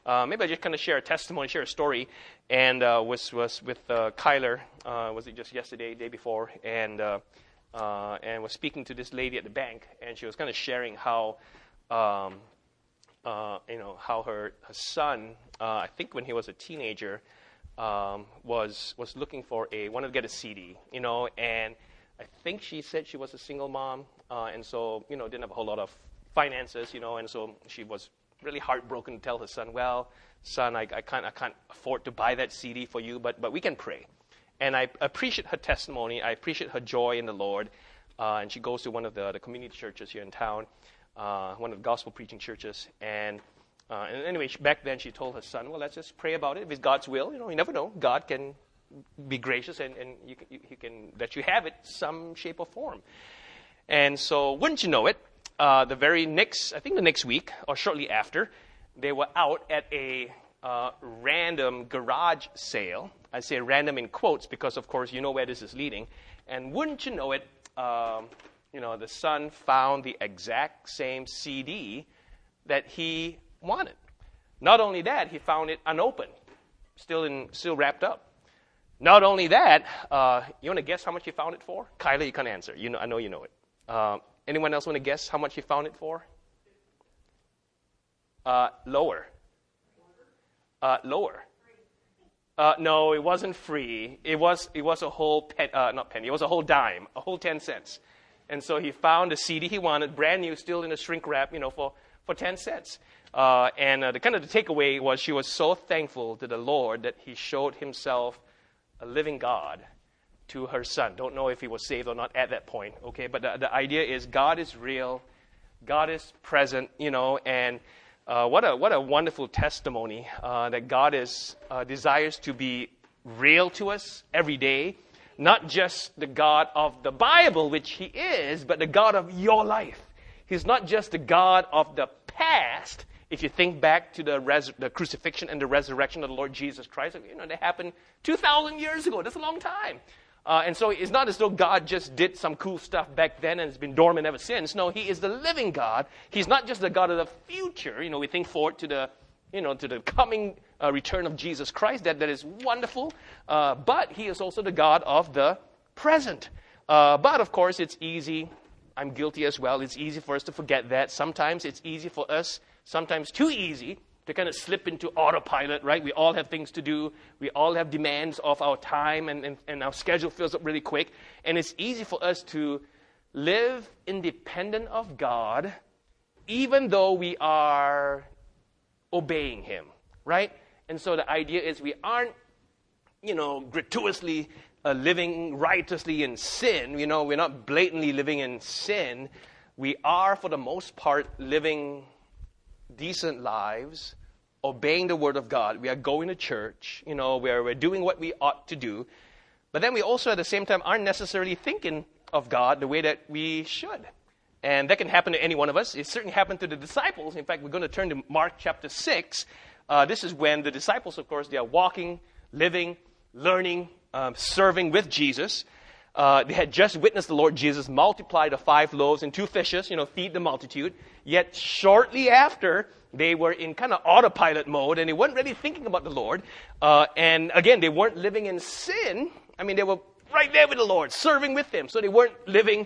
maybe I just kind of share a testimony, share a story, and was with Kyler, was it just yesterday, day before, and was speaking to this lady at the bank, and she was kind of sharing how, how her son, I think when he was a teenager, was looking for wanted to get a CD, and I think she said she was a single mom, and so, didn't have a whole lot of finances, and so she was really heartbroken to tell her son, well, son, I can't afford to buy that CD for you, but we can pray. And I appreciate her testimony. I appreciate her joy in the Lord. And she goes to one of the community churches here in town, one of the gospel preaching churches. And anyway, back then she told her son, well, let's just pray about it. If it's God's will, you never know. God can be gracious and he can let you have it some shape or form. And so, wouldn't you know it, the next week or shortly after, they were out at a random garage sale. I say random in quotes because, of course, you know where this is leading. And wouldn't you know it, the son found the exact same CD that he wanted. Not only that, he found it unopened, still wrapped up. Not only that, you want to guess how much he found it for? Kyler, you can't answer. I know you know it. Anyone else want to guess how much he found it for? Lower. Lower. No, it wasn't free. It was a whole not penny. It was a whole dime, a whole 10 cents. And so he found a CD he wanted, brand new, still in a shrink wrap, for 10 cents. And the takeaway was she was so thankful to the Lord that he showed himself a living God to her son. Don't know if he was saved or not at that point, okay? But the idea is God is real, God is present, and what a wonderful testimony that God desires to be real to us every day. Not just the God of the Bible, which he is, but the God of your life. He's not just the God of the past. If you think back to the crucifixion and the resurrection of the Lord Jesus Christ, they happened 2,000 years ago. That's a long time. And so it's not as though God just did some cool stuff back then and it's been dormant ever since. No, he is the living God. He's not just the God of the future. We think forward to the coming return of Jesus Christ. That is wonderful. But he is also the God of the present. But of course, it's easy. I'm guilty as well. It's easy for us to forget that. Sometimes it's easy for us, sometimes too easy, to kind of slip into autopilot, right? We all have things to do. We all have demands of our time, and our schedule fills up really quick. And it's easy for us to live independent of God, even though we are obeying him, right? And so the idea is we aren't, gratuitously living righteously in sin. We're not blatantly living in sin. We are, for the most part, living decent lives, obeying the Word of God. We are going to church, we're doing what we ought to do. But then we also, at the same time, aren't necessarily thinking of God the way that we should. And that can happen to any one of us. It certainly happened to the disciples. In fact, we're going to turn to Mark chapter 6. This is when the disciples, of course, they are walking, living, learning, serving with Jesus. They had just witnessed the Lord Jesus multiply the 5 loaves and 2 fishes, feed the multitude. Yet shortly after, they were in kind of autopilot mode, and they weren't really thinking about the Lord. And again, they weren't living in sin. They were right there with the Lord, serving with Him. So they weren't living,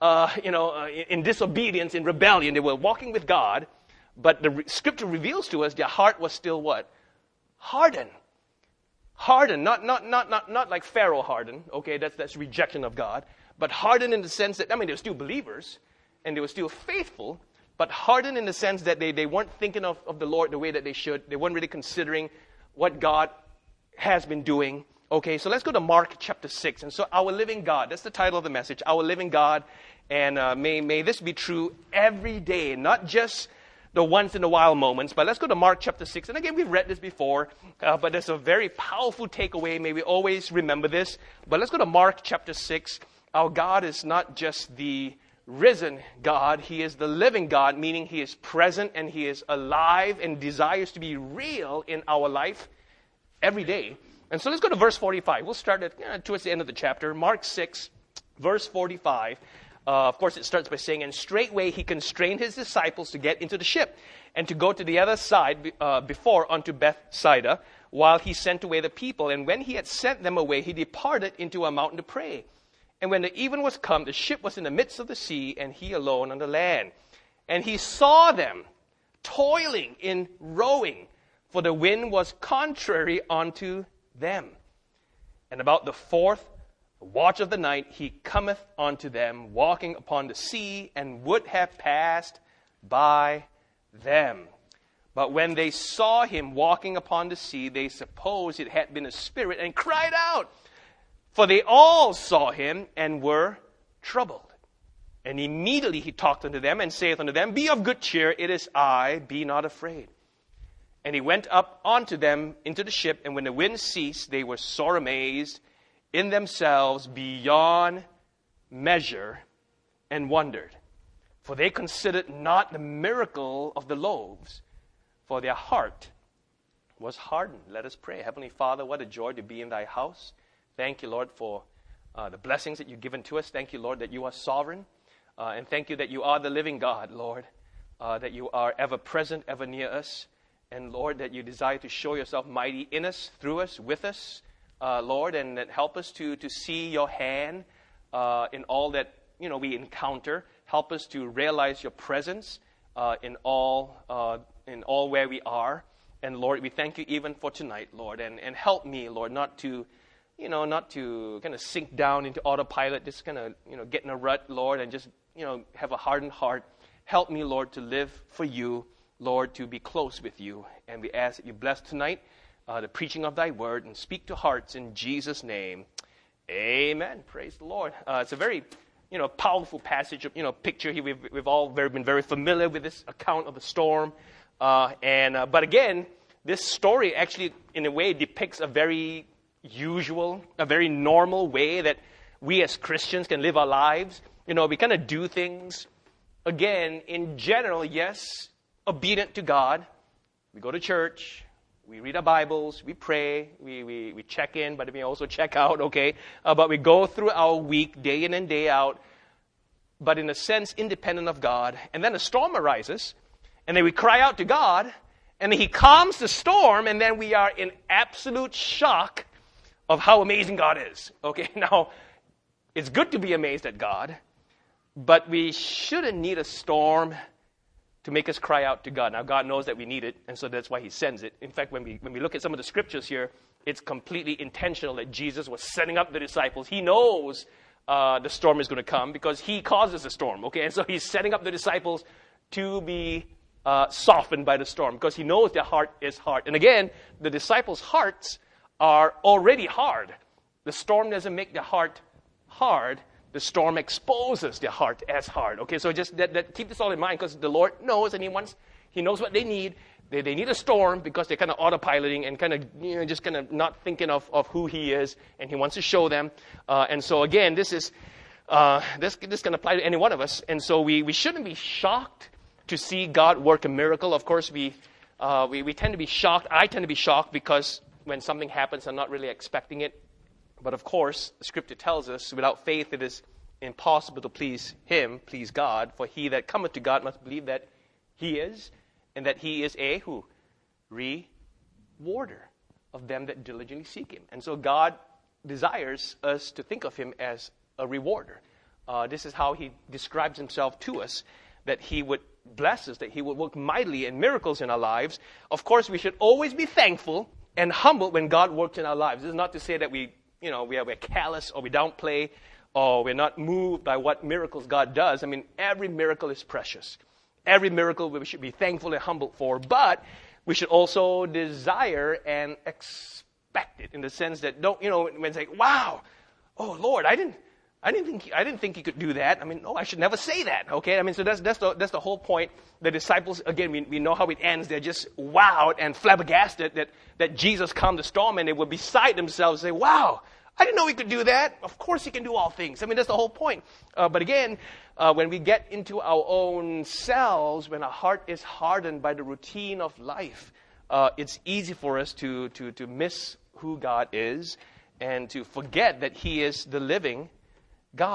in disobedience, in rebellion. They were walking with God. But the Scripture reveals to us their heart was still what? Hardened. Hardened, not like Pharaoh hardened. Okay, that's rejection of God. But hardened in the sense that, they were still believers, and they were still faithful, but hardened in the sense that they weren't thinking of the Lord the way that they should. They weren't really considering what God has been doing. Okay, so let's go to Mark chapter 6. And so our living God, that's the title of the message, our living God. And may this be true every day, not just the once in a while moments. But let's go to Mark chapter 6. And again, we've read this before, but there's a very powerful takeaway. May we always remember this. But let's go to Mark chapter 6. Our God is not just the risen God. He is the living God, meaning He is present and He is alive and desires to be real in our life every day. And so let's go to verse 45. We'll start towards the end of the chapter. Mark 6, verse 45. Of course, it starts by saying, and straightway he constrained his disciples to get into the ship and to go to the other side before unto Bethsaida, while he sent away the people. And when he had sent them away, he departed into a mountain to pray. And when the even was come, the ship was in the midst of the sea, and he alone on the land. And he saw them toiling in rowing, for the wind was contrary unto them. And about the fourth watch of the night, he cometh unto them, walking upon the sea, and would have passed by them. But when they saw him walking upon the sea, they supposed it had been a spirit, and cried out. For they all saw him, and were troubled. And immediately he talked unto them, and saith unto them, Be of good cheer, it is I, be not afraid. And he went up unto them into the ship, and when the wind ceased, they were sore amazed in themselves beyond measure, and wondered. For they considered not the miracle of the loaves, for their heart was hardened. Let us pray. Heavenly Father, what a joy to be in thy house. Thank you, Lord, for the blessings that you've given to us. Thank you, Lord, that you are sovereign. And thank you that you are the living God, Lord, that you are ever present, ever near us. And Lord, that you desire to show yourself mighty in us, through us, with us, Lord, and that help us to see your hand in all that we encounter. Help us to realize your presence in all where we are. And Lord, we thank you even for tonight, Lord, and help me, Lord, not to kind of sink down into autopilot, just kind of get in a rut, Lord, and just have a hardened heart. Help me, Lord, to live for you, Lord, to be close with you. And we ask that you bless tonight the preaching of thy word and speak to hearts in Jesus' name. Amen. Praise the Lord. It's a very, powerful passage, picture here. We've all been very familiar with this account of the storm. But again, this story actually, in a way, depicts a very usual, a very normal way that we as Christians can live our lives. We kind of do things, again, in general, yes, obedient to God. We go to church, we read our Bibles, we pray, we check in, but we also check out, okay? But we go through our week, day in and day out, but in a sense, independent of God. And then a storm arises, and then we cry out to God, and then he calms the storm, and then we are in absolute shock of how amazing God is. Okay, now, it's good to be amazed at God, but we shouldn't need a storm to make us cry out to God. Now, God knows that we need it, and so that's why he sends it. In fact, when we look at some of the scriptures here, it's completely intentional that Jesus was setting up the disciples. He knows the storm is going to come because he causes the storm, okay? And so he's setting up the disciples to be softened by the storm because he knows their heart is hard. And again, the disciples' hearts are already hard. The storm doesn't make the heart hard. The storm exposes their heart as hard. Okay, so just keep this all in mind because the Lord knows and he knows what they need. They need a storm because they're kind of autopiloting and kind of just kind of not thinking of who he is, and he wants to show them. And so again, this can apply to any one of us. And so we shouldn't be shocked to see God work a miracle. Of course, we tend to be shocked. I tend to be shocked because when something happens, I'm not really expecting it. But of course, the scripture tells us, without faith it is impossible to please him, please God. For he that cometh to God must believe that he is, and that he is a who? Rewarder of them that diligently seek him. And so God desires us to think of him as a rewarder. This is how he describes himself to us, that he would bless us, that he would work mightily in miracles in our lives. Of course, we should always be thankful and humble when God works in our lives. This is not to say that we're callous or we downplay or we're not moved by what miracles God does. I mean, every miracle is precious. Every miracle we should be thankful and humble for, but we should also desire and expect it in the sense that when it's like, wow, oh Lord, I didn't think you could do that. I mean, no, I should never say that. Okay, I mean, so that's the whole point. The disciples, again, we know how it ends. They're just wowed and flabbergasted that Jesus calmed the storm, and they were beside themselves, say, wow, I didn't know he could do that. Of course he can do all things. I mean, that's the whole point. But again, when we get into our own selves, when our heart is hardened by the routine of life, it's easy for us to miss who God is and to forget that he is the living God.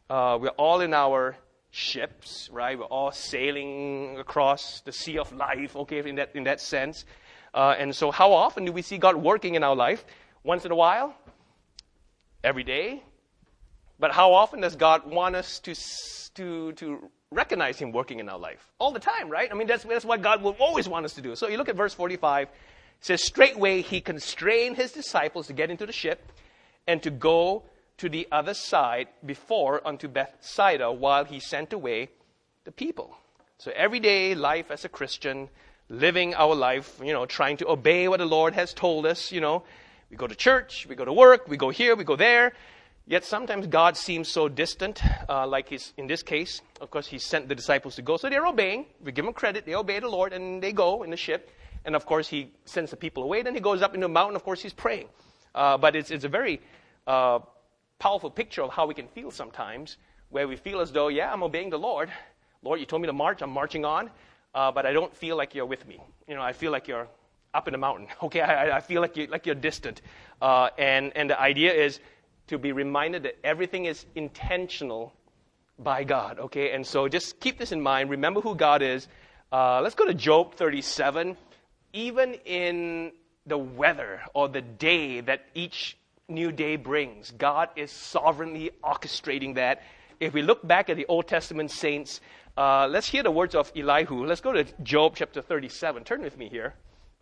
We're all in our ships, right? We're all sailing across the sea of life, okay, in that sense. And so how often do we see God working in our life? Once in a while? Every day? But how often does God want us to recognize Him working in our life? All the time, right? I mean, that's what God will always want us to do. So you look at verse 45. It says, straightway He constrained His disciples to get into the ship and to go to the other side before unto Bethsaida while He sent away the people. So everyday life as a Christian, living our life, trying to obey what the Lord has told us, We go to church, we go to work, we go here, we go there. Yet sometimes God seems so distant, like in this case. Of course, He sent the disciples to go. So they're obeying. We give them credit. They obey the Lord, and they go in the ship. And of course, He sends the people away. Then He goes up into a mountain. Of course, He's praying. But it's a very powerful picture of how we can feel sometimes, where we feel as though, yeah, I'm obeying the Lord. Lord, You told me to march. I'm marching on. But I don't feel like You're with me. I feel like You're up in the mountain. Okay, I feel like you're distant. And the idea is to be reminded that everything is intentional by God, okay? And so just keep this in mind. Remember who God is. Let's go to Job 37. Even in the weather or the day that each new day brings, God is sovereignly orchestrating that. If we look back at the Old Testament saints, let's hear the words of Elihu. Let's go to Job chapter 37. Turn with me here.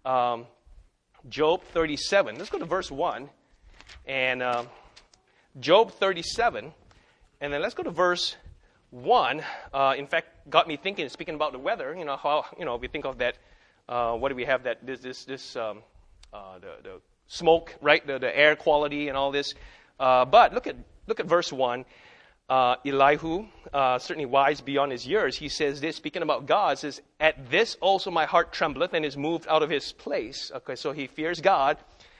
Job 37. Let's go to verse 1. And Job 37, and then let's go to verse 1. In fact, got me thinking, speaking about the weather, how, we think of that, what do we have, that the smoke, right, the air quality and all this. But look at verse 1. Elihu, certainly wise beyond his years, he says this, speaking about God, says, at this also my heart trembleth and is moved out of his place. Okay, so he fears God.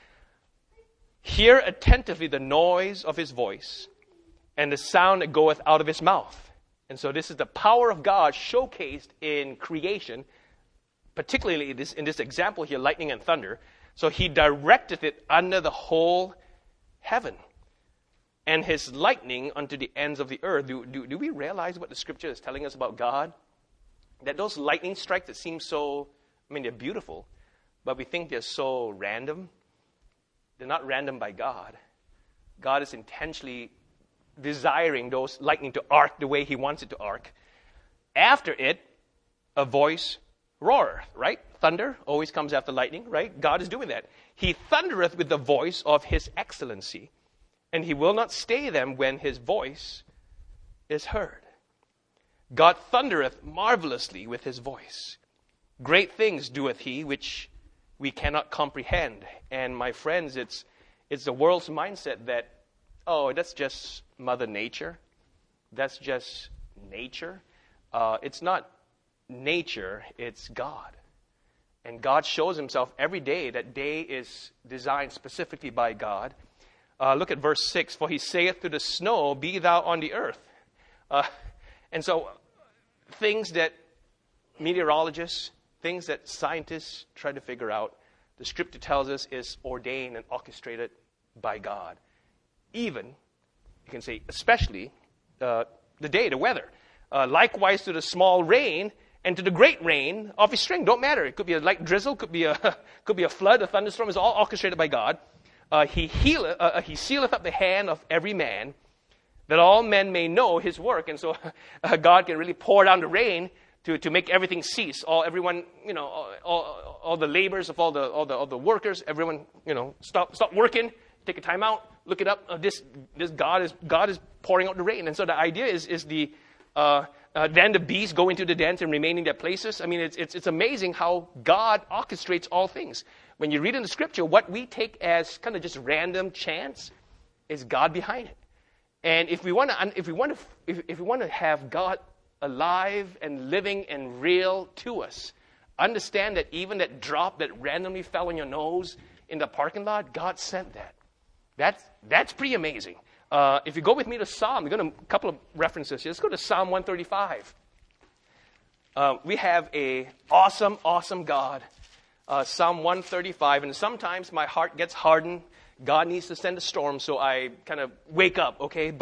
Hear attentively the noise of His voice and the sound that goeth out of His mouth. And so this is the power of God showcased in creation, particularly in this example here, lightning and thunder. So He directeth it under the whole heaven, and His lightning unto the ends of the earth. Do we realize what the Scripture is telling us about God? That those lightning strikes that seem so, they're beautiful, but we think they're so random. They're not random by God. God is intentionally desiring those lightning to arc the way He wants it to arc. After it, a voice roareth, right? Thunder always comes after lightning, right? God is doing that. He thundereth with the voice of His excellency, and He will not stay them when His voice is heard. God thundereth marvelously with His voice. Great things doeth He, which we cannot comprehend. And my friends, it's the world's mindset that, that's just Mother Nature. That's just nature. It's not nature, it's God. And God shows Himself every day. That day is designed specifically by God. Look at verse 6. For He saith to the snow, be thou on the earth. And so things that meteorologists, things that scientists try to figure out, the Scripture tells us is ordained and orchestrated by God. Even, you can say, especially the day, the weather. Likewise to the small rain and to the great rain of His strength. Don't matter. It could be a light drizzle, could be a flood, a thunderstorm. It's all orchestrated by God. He sealeth up the hand of every man, that all men may know His work. And so God can really pour down the rain to make everything cease. All the labors of all the workers, everyone, stop working, take a time out, look it up. This God is pouring out the rain. And so the idea is then the bees go into the dens and remain in their places. It's amazing how God orchestrates all things. When you read in the Scripture, what we take as kind of just random chance is God behind it. And if we want to have God alive and living and real to us, understand that even that drop that randomly fell on your nose in the parking lot, God sent that. That's pretty amazing. If you go with me to Psalm, we're going to a couple of references here. Let's go to Psalm 135. We have a awesome God. Psalm 135, and sometimes my heart gets hardened. God needs to send a storm, so I kind of wake up, okay? But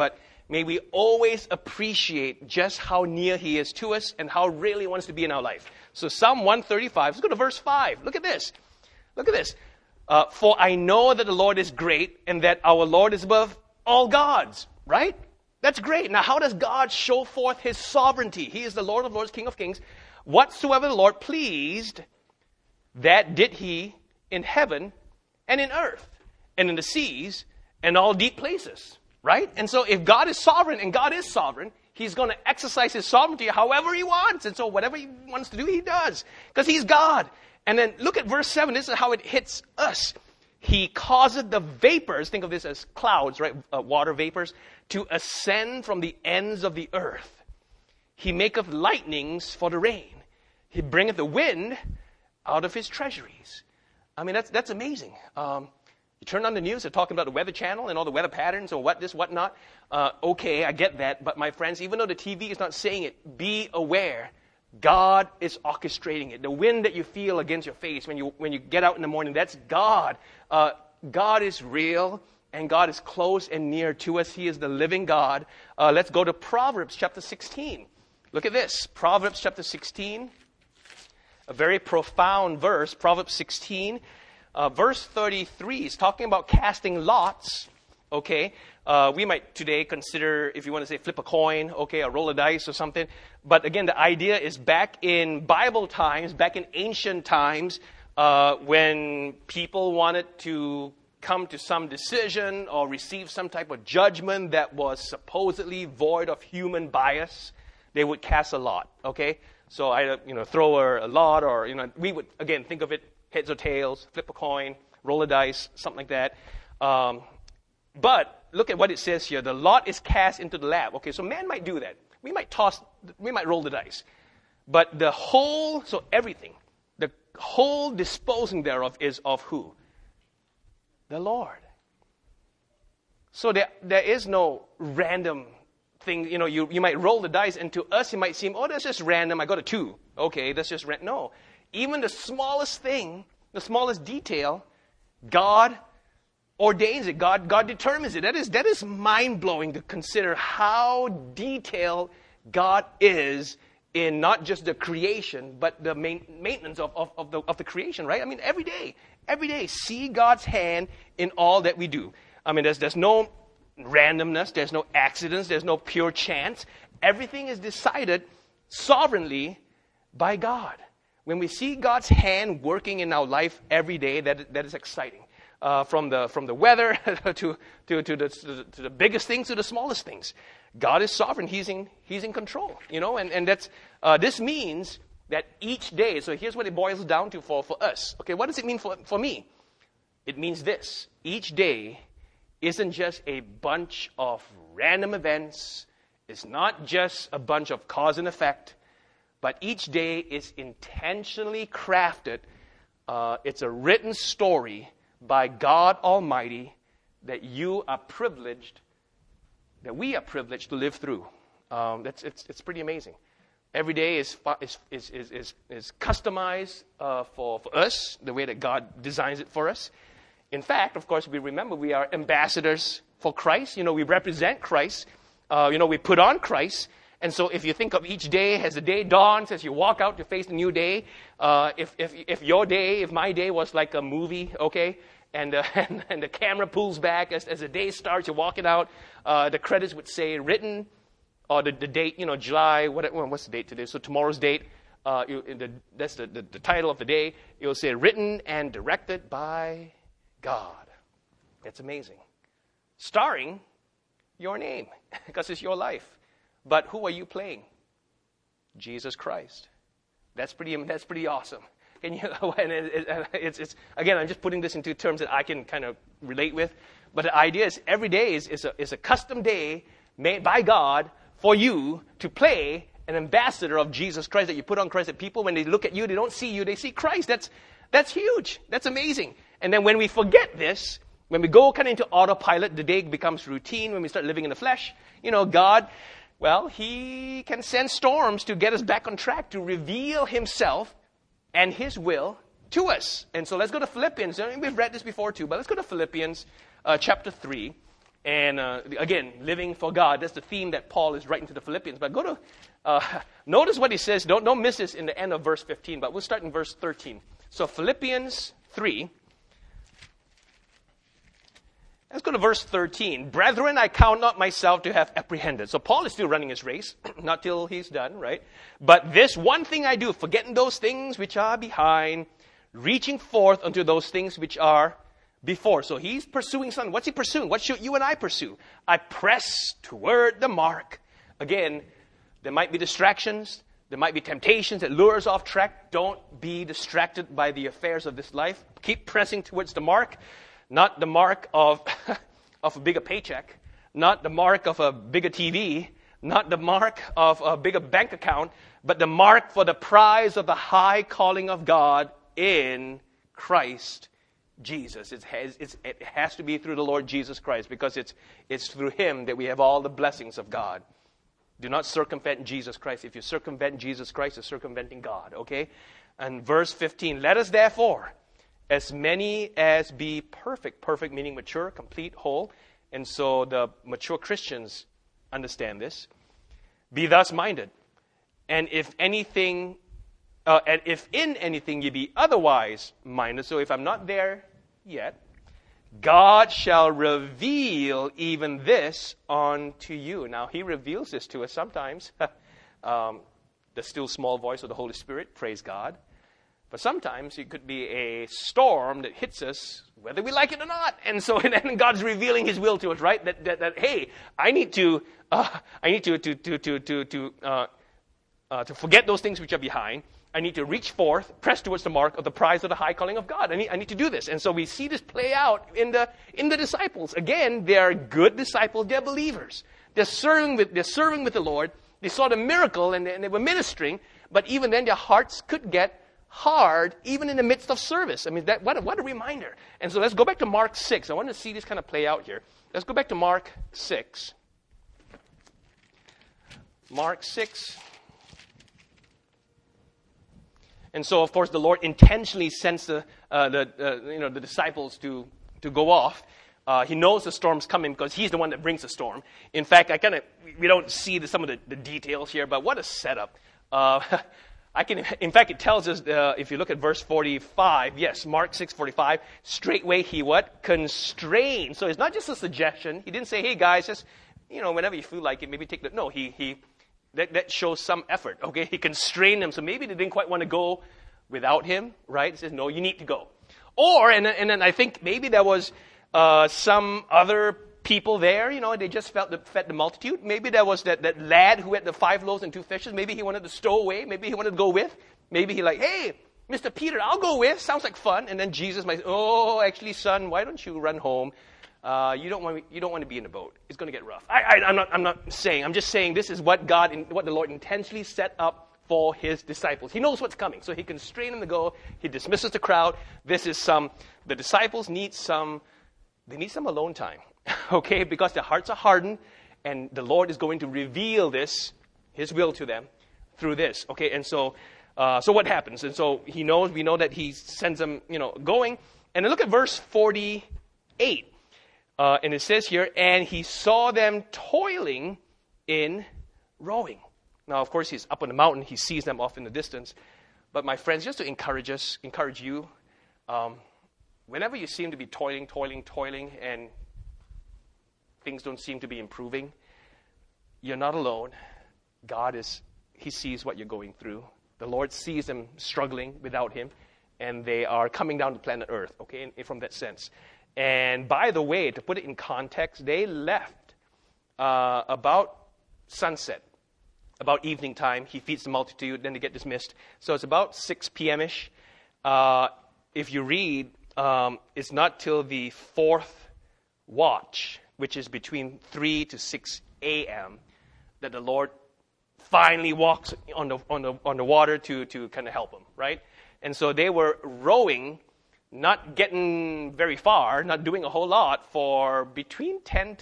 may we always appreciate just how near He is to us and how really He wants to be in our life. So Psalm 135, let's go to verse 5. Look at this. Look at this. For I know that the Lord is great and that our Lord is above all gods. Right? That's great. Now, how does God show forth His sovereignty? He is the Lord of lords, King of kings. Whatsoever the Lord pleased, that did He in heaven and in earth and in the seas and all deep places. Right? And so if God is sovereign, and God is sovereign, He's going to exercise His sovereignty however He wants. And so whatever He wants to do, He does. Because He's God. And then look at verse 7. This is how it hits us. He causeth the vapors, think of this as clouds, right? Water vapors, to ascend from the ends of the earth. He maketh lightnings for the rain. He bringeth the wind out of His treasuries. I mean, that's amazing. You turn on the news, they're talking about the Weather Channel and all the weather patterns or what this, what not. Okay, I get that. But my friends, even though the TV is not saying it, be aware. God is orchestrating it. The wind that you feel against your face when you get out in the morning, that's God. God is real, and God is close and near to us. He is the living God. Let's go to Proverbs chapter 16. Look at this. Proverbs chapter 16. A very profound verse. Proverbs 16. Verse 33 is talking about casting lots. Okay, we might today consider, if you want to say flip a coin, okay, a roll of dice or something. But again, the idea is back in Bible times, back in ancient times, when people wanted to come to some decision or receive some type of judgment that was supposedly void of human bias, they would cast a lot. Okay, so I throw a lot, or we would again think of it heads or tails, flip a coin, roll a dice, something like that. But look at what it says here. The lot is cast into the lap. Okay, so man might do that. We might roll the dice. But everything, the whole disposing thereof is of who? The Lord. So there is no random thing. You might roll the dice, and to us it might seem, that's just random. I got a 2. Okay, that's just random. No. Even the smallest thing, the smallest detail, God ordains it. God determines it. That is mind-blowing to consider how detailed God is in not just the creation, but the maintenance of the creation, right? I mean, every day, see God's hand in all that we do. I mean, there's no randomness, there's no accidents, there's no pure chance. Everything is decided sovereignly by God. When we see God's hand working in our life every day, that is exciting. From the weather to the biggest things to the smallest things, God is sovereign. He's in control. And that's this means that each day. So here's what it boils down to for us. Okay, what does it mean for me? It means this: each day isn't just a bunch of random events. It's not just a bunch of cause and effect. But each day is intentionally crafted. It's a written story by God Almighty that we are privileged to live through. It's pretty amazing. Every day is customized for us, the way that God designs it for us. In fact, of course, we remember we are ambassadors for Christ. We represent Christ. We put on Christ. And so if you think of each day as the day dawns, as you walk out to face the new day, if my day was like a movie, okay, and the camera pulls back as the day starts, you're walking out, the credits would say written, or the date, July, what's the date today? So tomorrow's date, that's the title of the day. It'll say written and directed by God. It's amazing. Starring your name, because it's your life. But who are you playing? Jesus Christ. That's pretty awesome. And it's again, I'm just putting this into terms that I can kind of relate with. But the idea is every day is a custom day made by God for you to play an ambassador of Jesus Christ, that you put on Christ. That people, when they look at you, they don't see you, they see Christ. That's huge. That's amazing. And then when we forget this, when we go kind of into autopilot, the day becomes routine. When we start living in the flesh, God, well, He can send storms to get us back on track, to reveal Himself and His will to us. And so let's go to Philippians. We've read this before too, but let's go to Philippians chapter 3. And again, living for God. That's the theme that Paul is writing to the Philippians. But go to, notice what he says. Don't miss this in the end of verse 15. But we'll start in verse 13. So Philippians 3. Let's go to verse 13. Brethren, I count not myself to have apprehended. So Paul is still running his race, not till he's done, right? But this one thing I do, forgetting those things which are behind, reaching forth unto those things which are before. So he's pursuing something. What's he pursuing? What should you and I pursue? I press toward the mark. Again, there might be distractions. There might be temptations that lure us off track. Don't be distracted by the affairs of this life. Keep pressing towards the mark. Not the mark of a bigger paycheck, not the mark of a bigger TV, not the mark of a bigger bank account, but the mark for the prize of the high calling of God in Christ Jesus. It has to be through the Lord Jesus Christ, because it's through Him that we have all the blessings of God. Do not circumvent Jesus Christ. If you circumvent Jesus Christ, you're circumventing God, okay? And verse 15, let us therefore, as many as be perfect meaning mature, complete, whole. And so the mature Christians understand this. Be thus minded. And if in anything ye be otherwise minded, so if I'm not there yet, God shall reveal even this unto you. Now, He reveals this to us sometimes. The still small voice of the Holy Spirit, praise God. But sometimes it could be a storm that hits us, whether we like it or not. And so, and God's revealing His will to us, right? That hey, I need to forget those things which are behind. I need to reach forth, press towards the mark of the prize of the high calling of God. I need to do this. And so we see this play out in the disciples. Again, they are good disciples. They're believers. They're serving with the Lord. They saw the miracle and they were ministering. But even then, their hearts could get hard, even in the midst of service. I mean, what a reminder. And so let's go back to Mark 6. I want to see this kind of play out here. Let's go back to Mark 6. Mark 6. And so, of course, the Lord intentionally sends the disciples to go off. He knows the storm's coming because He's the one that brings the storm. In fact, we don't see some of the details here, but what a setup. In fact, it tells us, if you look at verse 45, yes, Mark 6:45, straightway He what? Constrained. So it's not just a suggestion. He didn't say, hey guys, just, whenever you feel like it, maybe take the, no, that shows some effort, okay? He constrained them, so maybe they didn't quite want to go without Him, right? He says, no, you need to go. Or, and then I think maybe there was some other people there, they just fed the multitude. Maybe there was that lad who had the 5 loaves and 2 fishes. Maybe he wanted to stow away. Maybe he wanted to go with. Maybe he hey, Mr. Peter, I'll go with. Sounds like fun. And then Jesus might say, oh, actually, son, why don't you run home? You don't want to be in the boat. It's going to get rough. I'm not saying. I'm just saying this is what the Lord intentionally set up for His disciples. He knows what's coming, so He constrains them to go. He dismisses the crowd. The disciples need some alone time. Okay, because their hearts are hardened, and the Lord is going to reveal His will to them through this. Okay, and so what happens? And so we know that He sends them, going. And then look at verse 48. And it says here, and He saw them toiling in rowing. Now, of course, He's up on the mountain. He sees them off in the distance. But my friends, just to encourage you, whenever you seem to be toiling, and things don't seem to be improving, you're not alone. He sees what you're going through. The Lord sees them struggling without Him, and they are coming down to planet Earth, okay, from that sense. And by the way, to put it in context, they left about sunset, about evening time. He feeds the multitude, then they get dismissed. So it's about 6 p.m.-ish. If you read, it's not till the 4th watch, which is between 3 to 6 a.m., that the Lord finally walks on the water to kind of help them, right? And so they were rowing, not getting very far, not doing a whole lot for between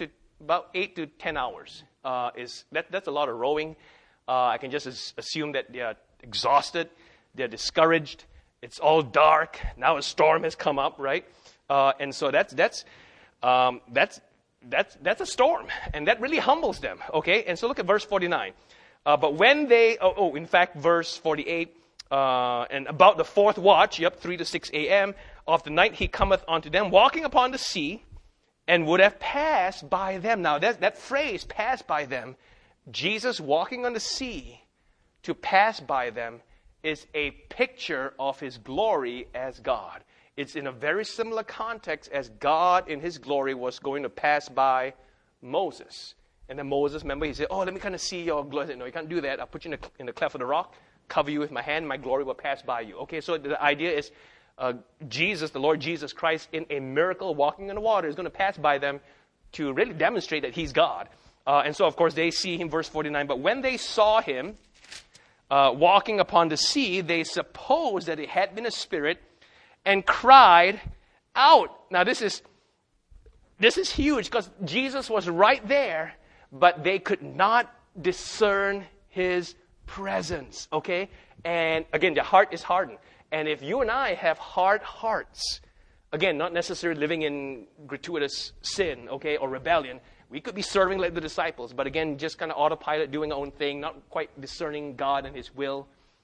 8 to 10 hours. That's a lot of rowing. I can just assume that they're exhausted, they're discouraged. It's all dark. Now a storm has come up, right? And so that's that's a storm, and that really humbles them, okay? And so look at verse 49. But when they, in fact, verse 48, and about the fourth watch, 3 to 6 a.m. of the night, he cometh unto them, walking upon the sea, and would have passed by them. Now, that phrase, pass by them, Jesus walking on the sea to pass by them, is a picture of his glory as God. It's in a very similar context as God in his glory was going to pass by Moses. And then Moses, remember, he said, let me kind of see your glory. I said, no, you can't do that. I'll put you in the cleft of the rock, cover you with my hand, my glory will pass by you. Okay, so the idea is Jesus, the Lord Jesus Christ, in a miracle walking in the water, is going to pass by them to really demonstrate that he's God. And so, of course, they see him, verse 49. But when they saw him walking upon the sea, they supposed that it had been a spirit, and cried out. Now, this is huge, because Jesus was right there, but they could not discern his presence, okay? And again, the heart is hardened. And if you and I have hard hearts, again, not necessarily living in gratuitous sin, okay, or rebellion, we could be serving like the disciples, but again, just kind of autopilot, doing our own thing, not quite discerning God and his will.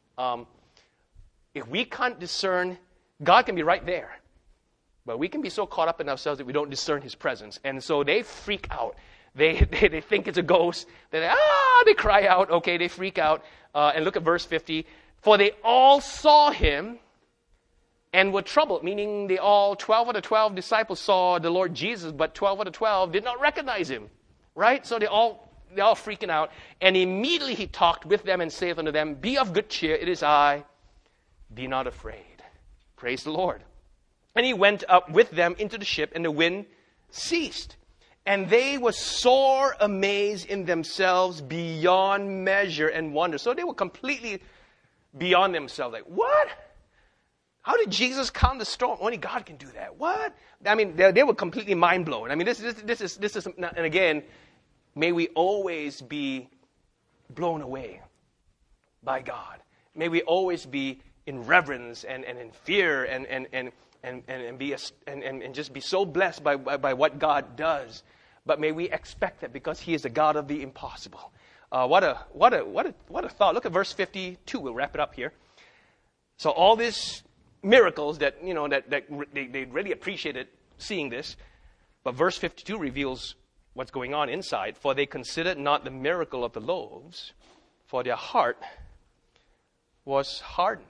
If we can't discern, God can be right there, but we can be so caught up in ourselves that we don't discern his presence. And so they freak out. They think it's a ghost. They cry out. Okay, they freak out. And look at verse 50. For they all saw him and were troubled, meaning 12 of the 12 disciples saw the Lord Jesus, but 12 of the 12 did not recognize him, right? So they're all freaking out. And immediately he talked with them and saith unto them, Be of good cheer, it is I, be not afraid. Praise the Lord. And he went up with them into the ship, and the wind ceased. And they were sore amazed in themselves beyond measure and wonder. So they were completely beyond themselves. Like, what? How did Jesus calm the storm? Only God can do that. What? I mean, they were completely mind blown. I mean, this is, and again, may we always be blown away by God. May we always be in reverence and in fear and just be so blessed by what God does. But may we expect that, because he is the God of the impossible. What a thought. Look at verse 52. We'll wrap it up here. So all these miracles that they really appreciated seeing this. But verse 52 reveals what's going on inside. For they considered not the miracle of the loaves, for their heart was hardened.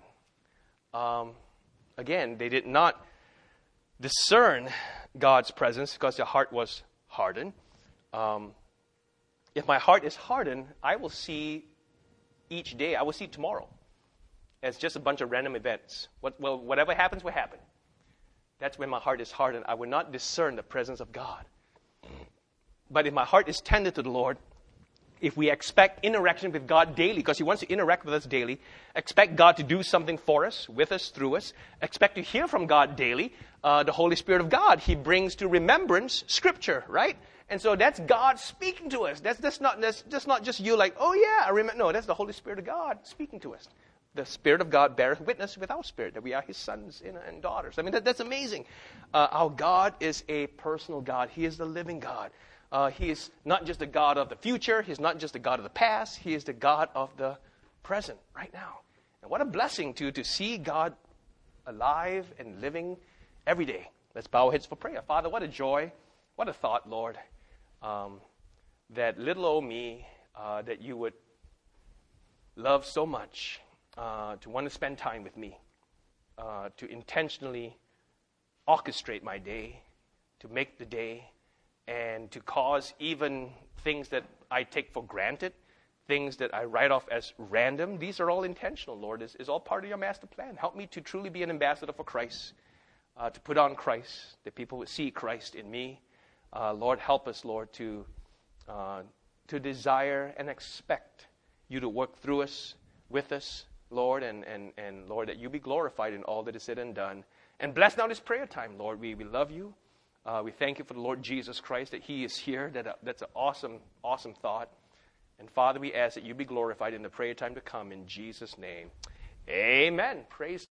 Again, they did not discern God's presence because their heart was hardened. If my heart is hardened, I will see each day, I will see tomorrow as just a bunch of random events. Whatever happens will happen. That's when my heart is hardened. I will not discern the presence of God. But if my heart is tender to the Lord, if we expect interaction with God daily, because he wants to interact with us daily, expect God to do something for us, with us, through us, expect to hear from God daily, the Holy Spirit of God, he brings to remembrance Scripture, right? And so that's God speaking to us. That's not just you like, oh yeah, I remember. No, that's the Holy Spirit of God speaking to us. The Spirit of God beareth witness with our spirit that we are his sons and daughters. I mean, that's amazing. Our God is a personal God. He is the living God. He is not just the God of the future. He's not just the God of the past. He is the God of the present right now. And what a blessing to see God alive and living every day. Let's bow our heads for prayer. Father, what a joy, what a thought, Lord, that little old me, that you would love so much, to want to spend time with me, to intentionally orchestrate my day, to make the day, and to cause even things that I take for granted, things that I write off as random, these are all intentional, Lord. It's all part of your master plan. Help me to truly be an ambassador for Christ, to put on Christ, that people would see Christ in me. Lord, help us, Lord, to desire and expect you to work through us, with us, Lord, and Lord, that you be glorified in all that is said and done. And bless now this prayer time, Lord. We love you. We thank you for the Lord Jesus Christ, that he is here. That's an awesome, awesome thought. And Father, we ask that you be glorified in the prayer time to come in Jesus' name. Amen. Praise